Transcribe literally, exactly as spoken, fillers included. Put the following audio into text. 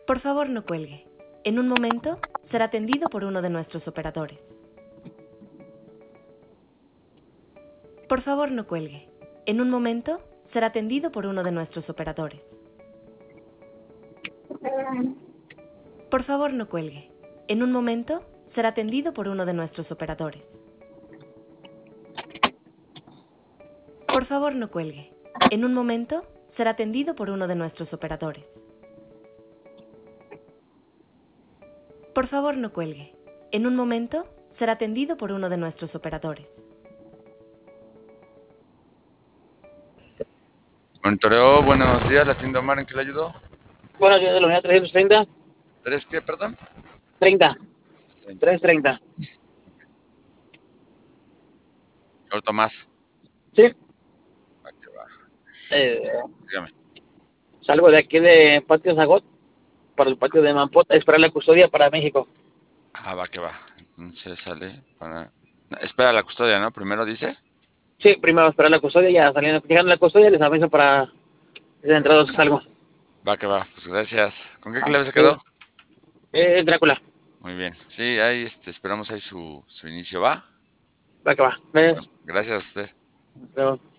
Por favor, no cuelgue. En un momento, será atendido por uno de nuestros operadores. Por favor, no cuelgue. En un momento, será atendido por uno de nuestros operadores. Por favor, no cuelgue. En un momento, será atendido por uno de nuestros operadores. Por favor, no cuelgue. En un momento, será atendido por uno de nuestros operadores. Por favor, no cuelgue. En un momento, será atendido por uno de nuestros operadores. Monitoreo, buenos días, la tienda Omar, ¿en qué le ayudó? Bueno, yo de la unidad trescientos treinta. ¿Tres qué, perdón? treinta. trescientos treinta. Señor Tomás. Sí. Va que va. Eh, Dígame. Salgo de aquí de Patio Zagot para el patio de Mampota a esperar la custodia para México. Ah, va que va. Entonces sale para... Espera la custodia, ¿no? Primero dice. Sí, primero esperar la custodia, ya saliendo, llegando a la custodia les aviso para de entrada que salgo. Va que va, pues gracias. ¿Con qué clave se Sí. quedó? Eh, Drácula. Muy bien. Sí, ahí este, esperamos ahí su, su inicio, ¿va? Va que va. Bueno, Gracias. gracias a usted. Luego.